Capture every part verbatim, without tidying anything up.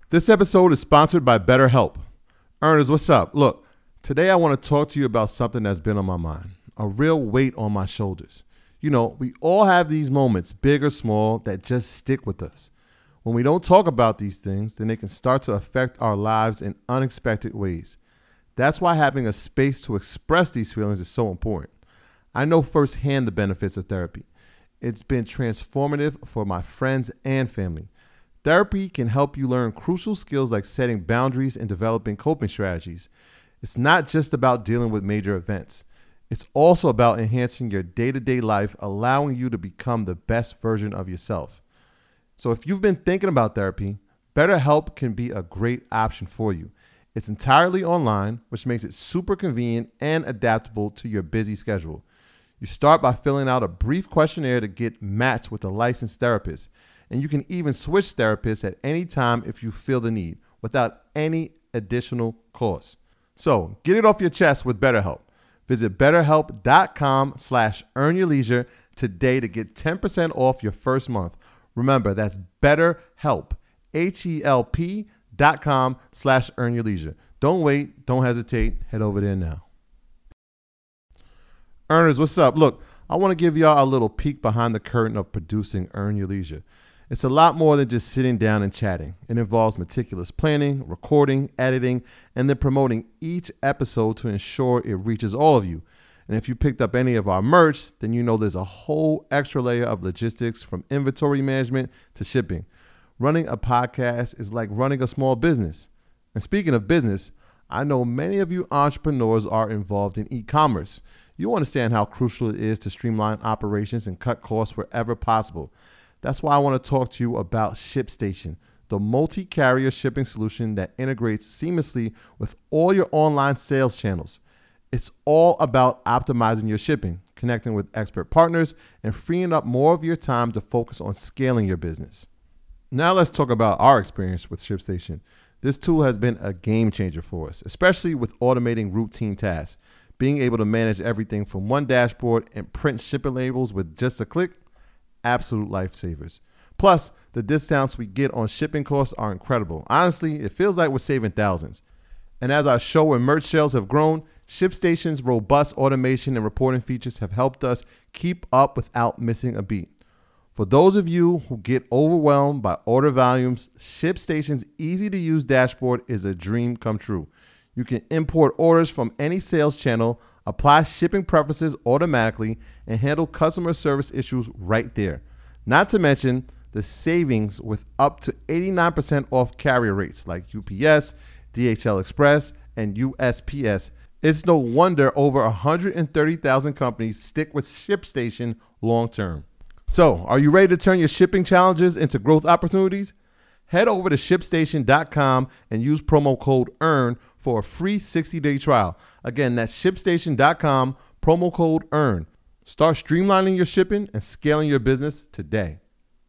This episode is sponsored by BetterHelp. Earners, what's up? Look, today I want to talk to you about something that's been on my mind, a real weight on my shoulders. You know, we all have these moments, big or small, that just stick with us. When we don't talk about these things, then they can start to affect our lives in unexpected ways. That's why having a space to express these feelings is so important. I know firsthand the benefits of therapy. It's been transformative for my friends and family. Therapy can help you learn crucial skills like setting boundaries and developing coping strategies. It's not just about dealing with major events. It's also about enhancing your day-to-day life, allowing you to become the best version of yourself. So if you've been thinking about therapy, BetterHelp can be a great option for you. It's entirely online, which makes it super convenient and adaptable to your busy schedule. You start by filling out a brief questionnaire to get matched with a licensed therapist. And you can even switch therapists at any time if you feel the need, without any additional cost. So get it off your chest with BetterHelp. Visit betterhelp.com slash earnyourleisure today to get ten percent off your first month. Remember, that's BetterHelp, H-E-L-P dot com slash earnyourleisure. Don't wait. Don't hesitate. Head over there now. Earners, what's up? Look, I want to give y'all a little peek behind the curtain of producing Earn Your Leisure. It's a lot more than just sitting down and chatting. It involves meticulous planning, recording, editing, and then promoting each episode to ensure it reaches all of you. And if you picked up any of our merch, then you know there's a whole extra layer of logistics, from inventory management to shipping. Running a podcast is like running a small business. And speaking of business, I know many of you entrepreneurs are involved in e-commerce. You understand how crucial it is to streamline operations and cut costs wherever possible. That's why I want to talk to you about ShipStation, the multi-carrier shipping solution that integrates seamlessly with all your online sales channels. It's all about optimizing your shipping, connecting with expert partners, and freeing up more of your time to focus on scaling your business. Now let's talk about our experience with ShipStation. This tool has been a game changer for us, especially with automating routine tasks. Being able to manage everything from one dashboard and print shipping labels with just a click, absolute lifesavers. Plus, the discounts we get on shipping costs are incredible. Honestly, it feels like we're saving thousands. And as our show and merch sales have grown, ShipStation's robust automation and reporting features have helped us keep up without missing a beat. For those of you who get overwhelmed by order volumes, ShipStation's easy-to-use dashboard is a dream come true. You can import orders from any sales channel, apply shipping preferences automatically, and handle customer service issues right there. Not to mention the savings with up to eighty-nine percent off carrier rates like U P S, D H L Express, and U S P S. It's no wonder over one hundred thirty thousand companies stick with ShipStation long term. So, are you ready to turn your shipping challenges into growth opportunities? Head over to ship station dot com and use promo code EARN for a free sixty-day trial. Again, that's ship station dot com, promo code EARN. Start streamlining your shipping and scaling your business today.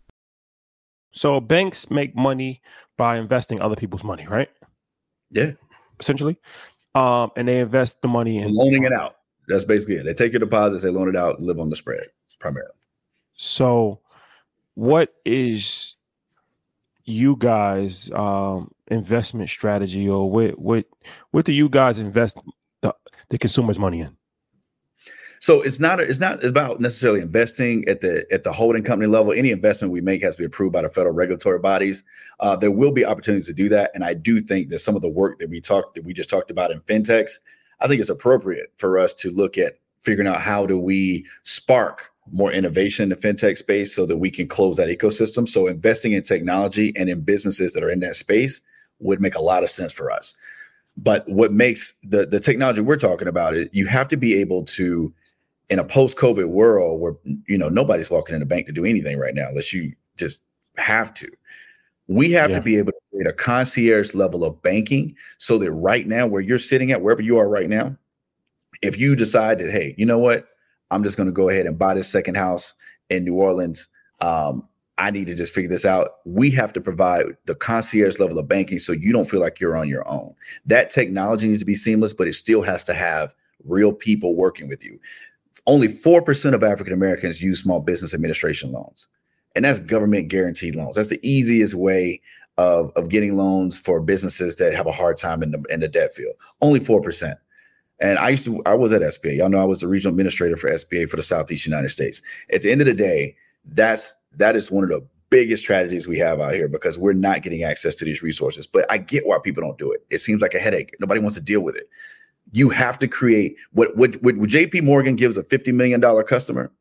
So banks make money by investing other people's money, right? Yeah. Essentially. Um, and they invest the money in loaning it out. That's basically it. They take your deposits, they loan it out, live on the spread primarily. So what is you guys um investment strategy, or what what what do you guys invest the, the consumer's money in? So it's not it's not about necessarily investing at the at the holding company level. Any investment we make has to be approved by the federal regulatory bodies. Uh, there will be opportunities to do that, and I do think that some of the work that we talked that we just talked about in fintechs, I think it's appropriate for us to look at figuring out how do we spark more innovation in the fintech space so that we can close that ecosystem. So investing in technology and in businesses that are in that space would make a lot of sense for us. But what makes the, the technology we're talking about is you have to be able to, in a post-COVID world where, you know, nobody's walking in the bank to do anything right now, unless you just have to. We have yeah. to be able to create a concierge level of banking so that right now, where you're sitting at, wherever you are right now, if you decide that, hey, you know what, I'm just going to go ahead and buy this second house in New Orleans. Um, I need to just figure this out. We have to provide the concierge level of banking so you don't feel like you're on your own. That technology needs to be seamless, but it still has to have real people working with you. Only four percent of African Americans use small business administration loans, and that's government guaranteed loans. That's the easiest way of, of getting loans for businesses that have a hard time in the in the debt field. Only four percent. And I used to, I was at S B A. Y'all know I was the regional administrator for S B A for the Southeast United States. At the end of the day, that's that is one of the biggest tragedies we have out here because we're not getting access to these resources. But I get why people don't do it. It seems like a headache. Nobody wants to deal with it. You have to create what what, what J P Morgan gives a fifty million dollars customer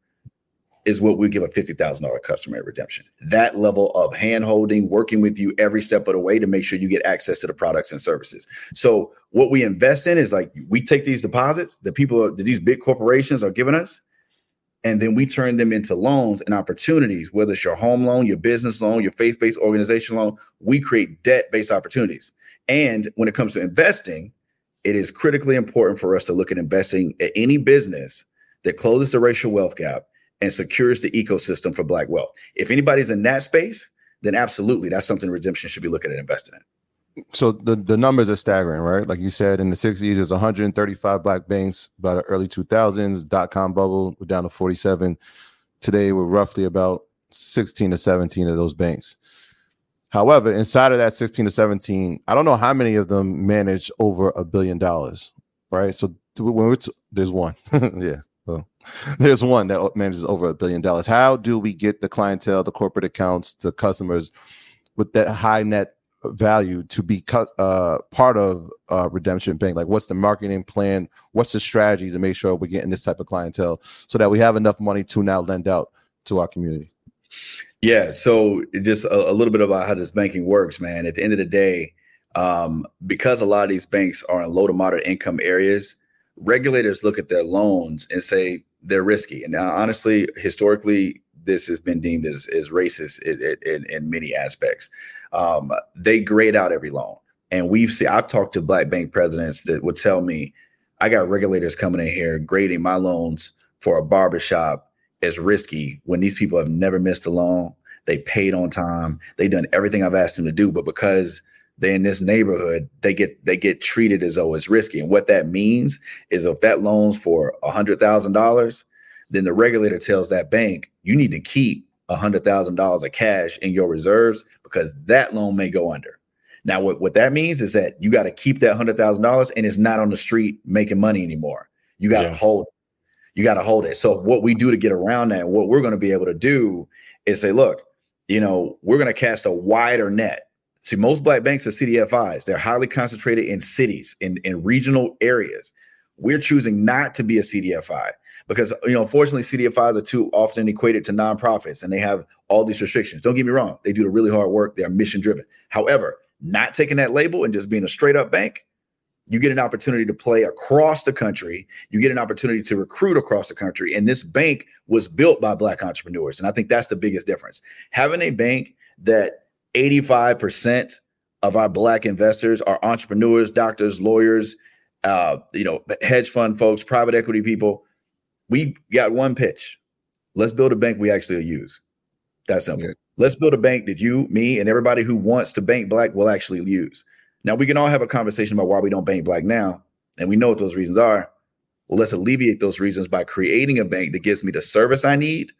is what we give a fifty thousand dollars customer at redemption. That level of hand-holding, working with you every step of the way to make sure you get access to the products and services. So what we invest in is like we take these deposits that people are, that these big corporations are giving us, and then we turn them into loans and opportunities, whether it's your home loan, your business loan, your faith-based organization loan. We create debt-based opportunities. And when it comes to investing, it is critically important for us to look at investing at any business that closes the racial wealth gap and secures the ecosystem for Black wealth. If anybody's in that space, then absolutely, that's something Redemption should be looking at investing in. So the, the numbers are staggering, right? Like you said, in the sixties, there's one hundred thirty-five Black banks. By the early two thousands, dot-com bubble, we're down to forty-seven. Today, we're roughly about sixteen to seventeen of those banks. However, inside of that sixteen to seventeen, I don't know how many of them manage over a billion dollars, right? So when we're t- there's one. yeah. Well, there's one that manages over a billion dollars. How do we get the clientele, the corporate accounts, the customers with that high net value to be cut, uh, part of uh, Redemption Bank? Like, what's the marketing plan? What's the strategy to make sure we're getting this type of clientele so that we have enough money to now lend out to our community? Yeah. So just a, a little bit about how this banking works, man. At the end of the day, um, because a lot of these banks are in low to moderate income areas, regulators look at their loans and say they're risky. And now, honestly, historically, this has been deemed as, as racist in, in, in many aspects. Um, they grade out every loan. And we've seen, I've talked to Black bank presidents that would tell me, I got regulators coming in here grading my loans for a barbershop as risky when these people have never missed a loan. They paid on time. They've done everything I've asked them to do. But because they're in this neighborhood, they get they get treated as though it's risky. And what that means is if that loan's for one hundred thousand dollars, then the regulator tells that bank, you need to keep one hundred thousand dollars of cash in your reserves because that loan may go under. Now, what, what that means is that you got to keep that one hundred thousand dollars and it's not on the street making money anymore. You got to yeah. hold it. You got to hold it. So what we do to get around that, what we're going to be able to do is say, look, you know, we're going to cast a wider net. See, most Black banks are C D F Is. They're highly concentrated in cities, in, in regional areas. We're choosing not to be a C D F I because, you know, unfortunately, C D F Is are too often equated to nonprofits and they have all these restrictions. Don't get me wrong. They do the really hard work. They are mission driven. However, not taking that label and just being a straight up bank, you get an opportunity to play across the country. You get an opportunity to recruit across the country. And this bank was built by Black entrepreneurs. And I think that's the biggest difference. Having a bank that eighty-five percent of our Black investors are entrepreneurs, doctors, lawyers, uh, you know, hedge fund folks, private equity people. We got one pitch. Let's build a bank we actually use. That's simple. Yeah. Let's build a bank that you, me, and everybody who wants to bank Black will actually use. Now, we can all have a conversation about why we don't bank Black now, and we know what those reasons are. Well, let's alleviate those reasons by creating a bank that gives me the service I need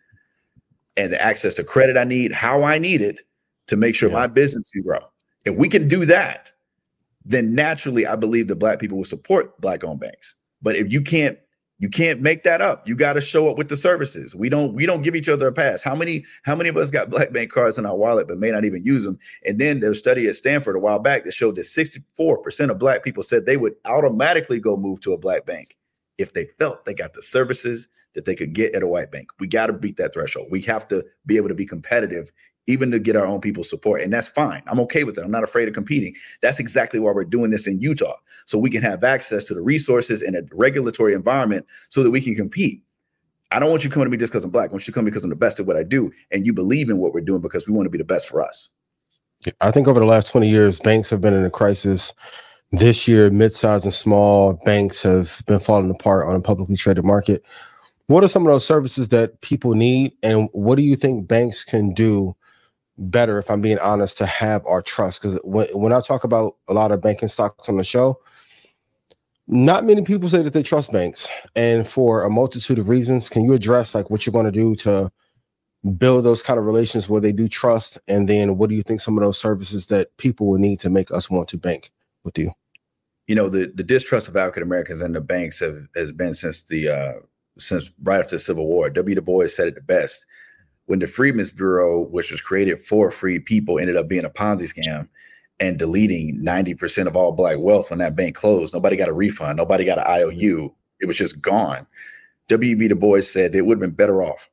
and the access to credit I need, how I need it, to make sure yeah. my business can grow. If we can do that, then naturally, I believe that Black people will support Black-owned banks. But if you can't, you can't make that up. You got to show up with the services. We don't, we don't give each other a pass. How many, how many of us got Black bank cards in our wallet but may not even use them? And then there was a study at Stanford a while back that showed that sixty-four percent of Black people said they would automatically go move to a Black bank if they felt they got the services that they could get at a white bank. We got to beat that threshold. We have to be able to be competitive even to get our own people's support. And that's fine. I'm okay with it. I'm not afraid of competing. That's exactly why we're doing this in Utah. So we can have access to the resources and a regulatory environment so that we can compete. I don't want you coming to me just because I'm Black. I want you to come because I'm the best at what I do. And you believe in what we're doing because we want to be the best for us. I think over the last twenty years, banks have been in a crisis. This year, mid-sized and small banks have been falling apart on a publicly traded market. What are some of those services that people need? And what do you think banks can do better, if I'm being honest, to have our trust? Because when, when I talk about a lot of banking stocks on the show, not many people say that they trust banks, and for a multitude of reasons. Can you address like what you're going to do to build those kind of relations where they do trust? And then what do you think some of those services that people will need to make us want to bank with you? You know, the, the distrust of African Americans and the banks have has been since the uh, since right after the Civil War. W. Du Bois said it the best. When the Freedmen's Bureau, which was created for free people, ended up being a Ponzi scam and deleting ninety percent of all Black wealth when that bank closed, nobody got a refund. Nobody got an I O U. It was just gone. W B. Du Bois said it would have been better off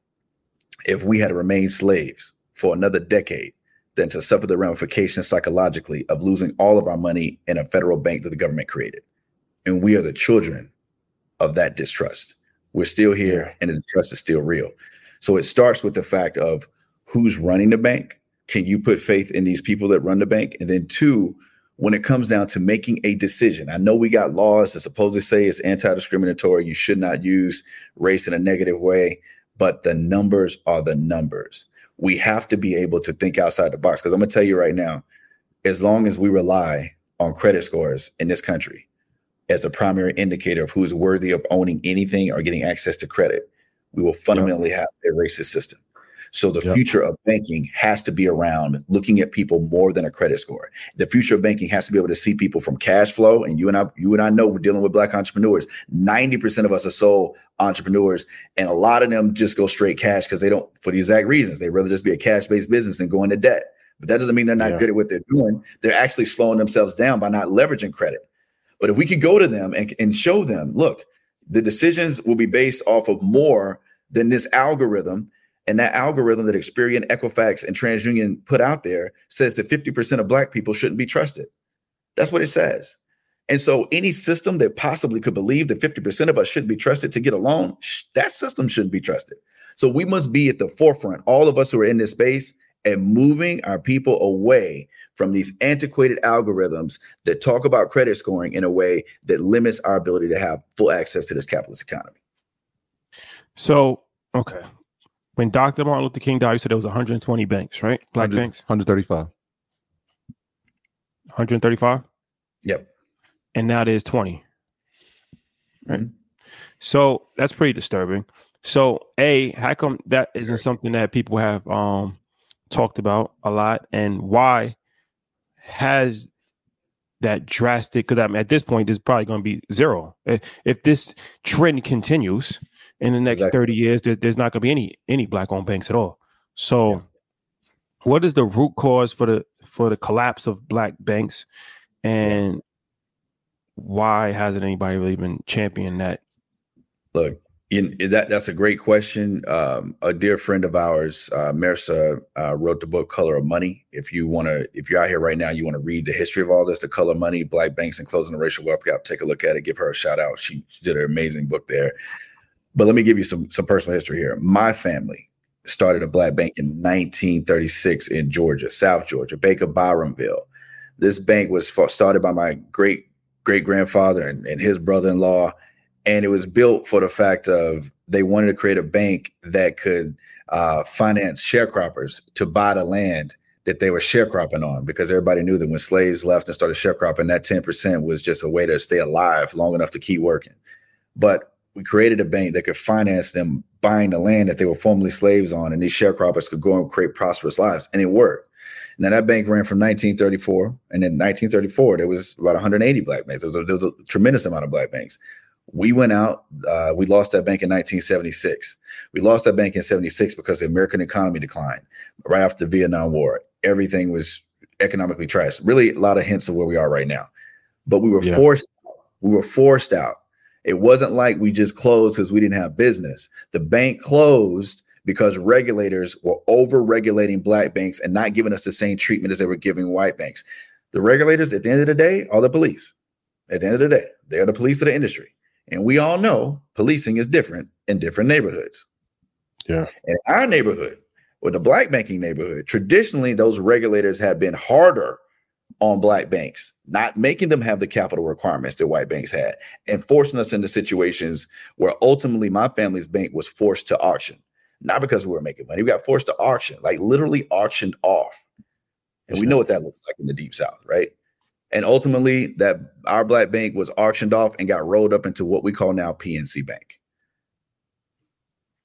if we had remained slaves for another decade than to suffer the ramifications psychologically of losing all of our money in a federal bank that the government created. And we are the children of that distrust. We're still here and the distrust is still real. So it starts with the fact of who's running the bank. Can you put faith in these people that run the bank? And then two, when it comes down to making a decision, I know we got laws that supposedly say it's anti-discriminatory. You should not use race in a negative way, but the numbers are the numbers. We have to be able to think outside the box. Because I'm going to tell you right now, as long as we rely on credit scores in this country as a primary indicator of who is worthy of owning anything or getting access to credit, we will fundamentally yep. have a racist system. So the yep. future of banking has to be around looking at people more than a credit score. The future of banking has to be able to see people from cash flow. And you and I, you and I know we're dealing with Black entrepreneurs. ninety percent of us are sole entrepreneurs. And a lot of them just go straight cash because they don't, for the exact reasons. They'd rather just be a cash-based business than go into debt. But that doesn't mean they're not yeah. good at what they're doing. They're actually slowing themselves down by not leveraging credit. But if we could go to them and, and show them, look, the decisions will be based off of more than this algorithm. And that algorithm that Experian, Equifax, and TransUnion put out there says that fifty percent of Black people shouldn't be trusted. That's what it says. And so any system that possibly could believe that fifty percent of us shouldn't be trusted to get a loan, that system shouldn't be trusted. So we must be at the forefront, all of us who are in this space, and moving our people away from these antiquated algorithms that talk about credit scoring in a way that limits our ability to have full access to this capitalist economy. So, okay. When Doctor Martin Luther King died, you said there was one hundred twenty banks, right? Black banks? one hundred thirty-five. one hundred thirty-five? Yep. And now there's twenty. Right. Mm-hmm. So that's pretty disturbing. So, A, how come that isn't something that people have um, talked about a lot? And why has that drastic, because I mean, at this point, there's probably going to be zero. If, if this trend continues in the next exactly. thirty years, there, there's not going to be any any Black-owned banks at all. So yeah. what is the root cause for the for the collapse of Black banks? And why hasn't anybody really been championing that? Look, in, that that's a great question. Um, a dear friend of ours, uh, Mersa, uh, wrote the book Color of Money. If you want to, if you're out here right now, you want to read the history of all this, The Color of Money, Black Banks and Closing the Racial Wealth Gap, take a look at it. Give her a shout out. She, she did an amazing book there. But let me give you some some personal history here. My family started a Black bank in nineteen thirty-six in Georgia, South Georgia, Baker Byramville. This bank was started by my great great grandfather and, and his brother-in-law. And it was built for the fact of they wanted to create a bank that could uh, finance sharecroppers to buy the land that they were sharecropping on, because everybody knew that when slaves left and started sharecropping, that ten percent was just a way to stay alive long enough to keep working. But we created a bank that could finance them buying the land that they were formerly slaves on, and these sharecroppers could go and create prosperous lives. And it worked. Now, that bank ran from nineteen thirty-four. And in nineteen thirty-four, there was about one hundred eighty Black banks. There was a, there was a tremendous amount of Black banks. We went out, uh, we lost that bank in nineteen seventy-six. We lost that bank in seventy-six because the American economy declined right after the Vietnam War. Everything was economically trashed. Really a lot of hints of where we are right now. But we were yeah. forced, we were forced out. It wasn't like we just closed because we didn't have business. The bank closed because regulators were over-regulating Black banks and not giving us the same treatment as they were giving white banks. The regulators, at the end of the day, are the police. At the end of the day, they're the police of the industry. And we all know policing is different in different neighborhoods. Yeah. In our neighborhood, or the Black banking neighborhood, traditionally, those regulators have been harder on Black banks, not making them have the capital requirements that white banks had, and forcing us into situations where ultimately my family's bank was forced to auction, not because we were making money. We got forced to auction, like literally auctioned off. And we know what that looks like in the Deep South, right? And ultimately, that our Black bank was auctioned off and got rolled up into what we call now P N C Bank.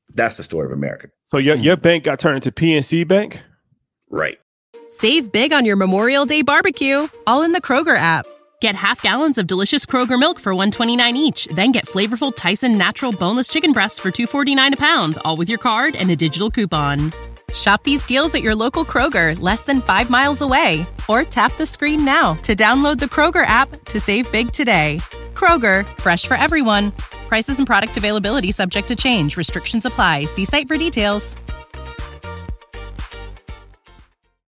That's the story of America. So your, your bank got turned into P N C Bank? Right. Save big on your Memorial Day barbecue, all in the Kroger app. Get half gallons of delicious Kroger milk for one dollar and twenty-nine cents each. Then get flavorful Tyson natural boneless chicken breasts for two dollars and forty-nine cents a pound, all with your card and a digital coupon. Shop these deals at your local Kroger, less than five miles away. Or tap the screen now to download the Kroger app to save big today. Kroger, fresh for everyone. Prices and product availability subject to change. Restrictions apply. See site for details.